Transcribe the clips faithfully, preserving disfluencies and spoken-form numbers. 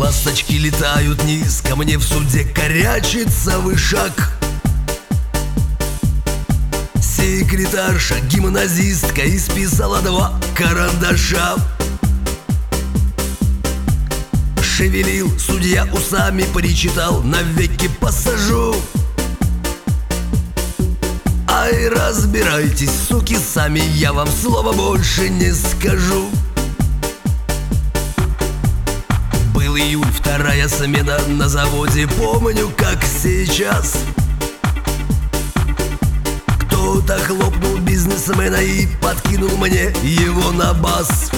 Ласточки летают низко, мне в суде корячится вышаг. Секретарша, гимназистка, исписала два карандаша. Шевелил судья усами, причитал: навеки посажу. Ай, разбирайтесь, суки, сами, я вам слова больше не скажу. Был июль, вторая смена на заводе, помню, как сейчас. Кто-то хлопнул бизнесмена и подкинул мне его на бас.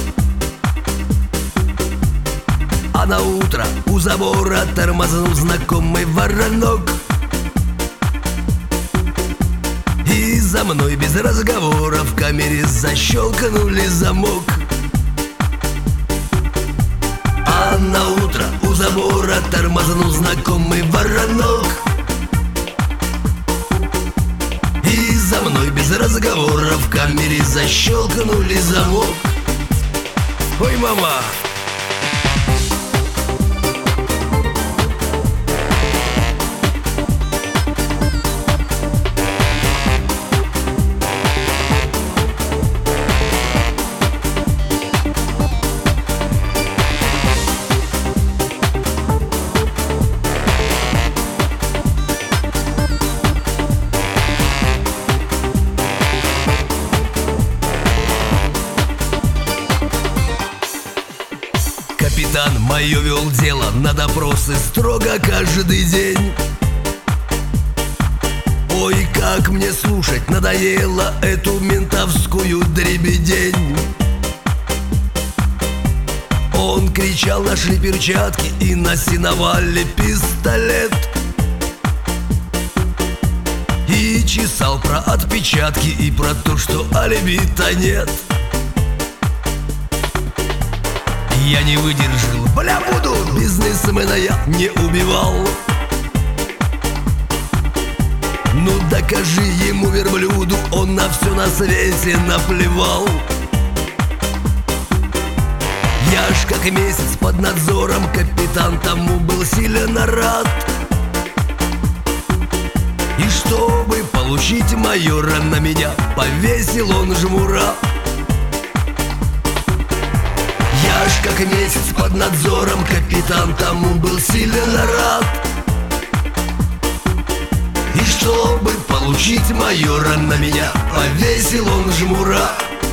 А на утро у забора тормознул знакомый воронок. И за мной без разговора в камере защелкнули замок. А на утро у забора тормознул знакомый воронок. И за мной без разговора в камере защелкнули замок. Ой, мама! Капитан мое вел дело на допросы строго каждый день. Ой, как мне слушать надоело эту ментовскую дребедень. Он кричал: нашли перчатки и на сеновале пистолет. И чесал про отпечатки и про то, что алиби-то нет. Я не выдержал: бля, буду, бизнесмена я не убивал. Ну докажи ему, верблюду, он на все на свете наплевал. Я ж как месяц под надзором, капитан тому был сильно рад. И чтобы получить майора, на меня повесил он жмура. Я ж как месяц под надзором, капитан тому был сильно рад. И чтобы получить майора, на меня повесил он жмура.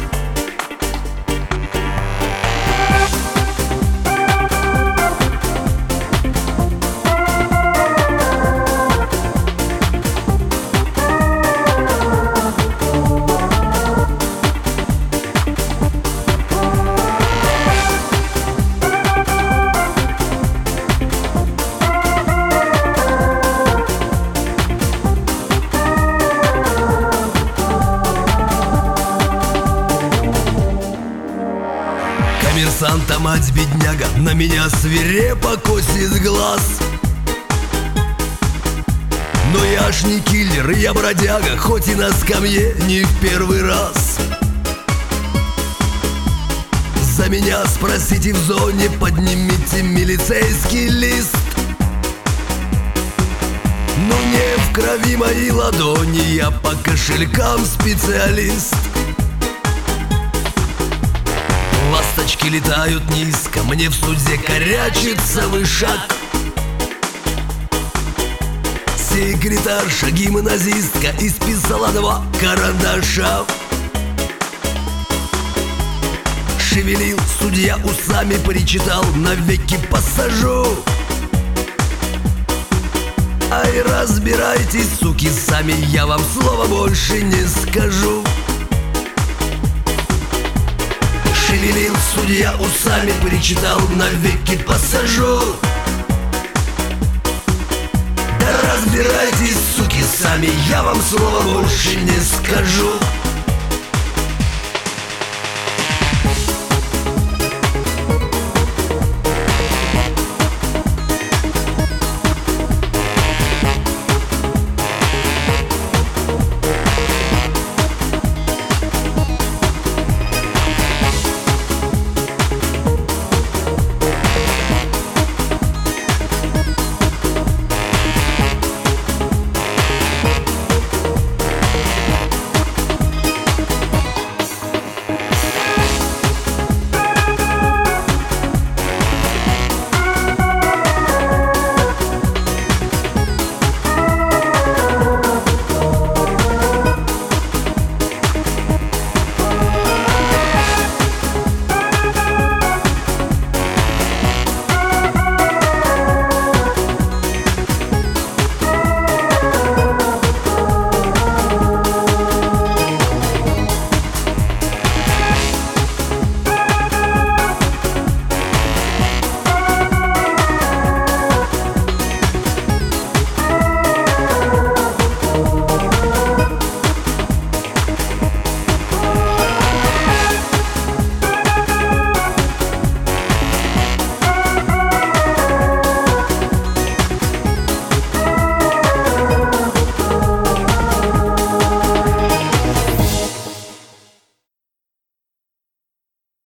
Коммерсанта мать бедняга на меня свирепо косит глаз. Но я ж не киллер, я бродяга, хоть и на скамье не в первый раз. За меня спросите в зоне, поднимите милицейский лист. Но не в крови мои ладони, я по кошелькам специалист. Ласточки летают низко, мне в суде корячится вышаг. Секретарша, гимназистка, исписала два карандаша. Шевелил судья усами, причитал: навеки посажу. Ай, разбирайтесь, суки, сами, я вам слова больше не скажу. Шевелил судья усами, причитал: навеки посажу. Да разбирайтесь, суки, сами, я вам слова больше не скажу.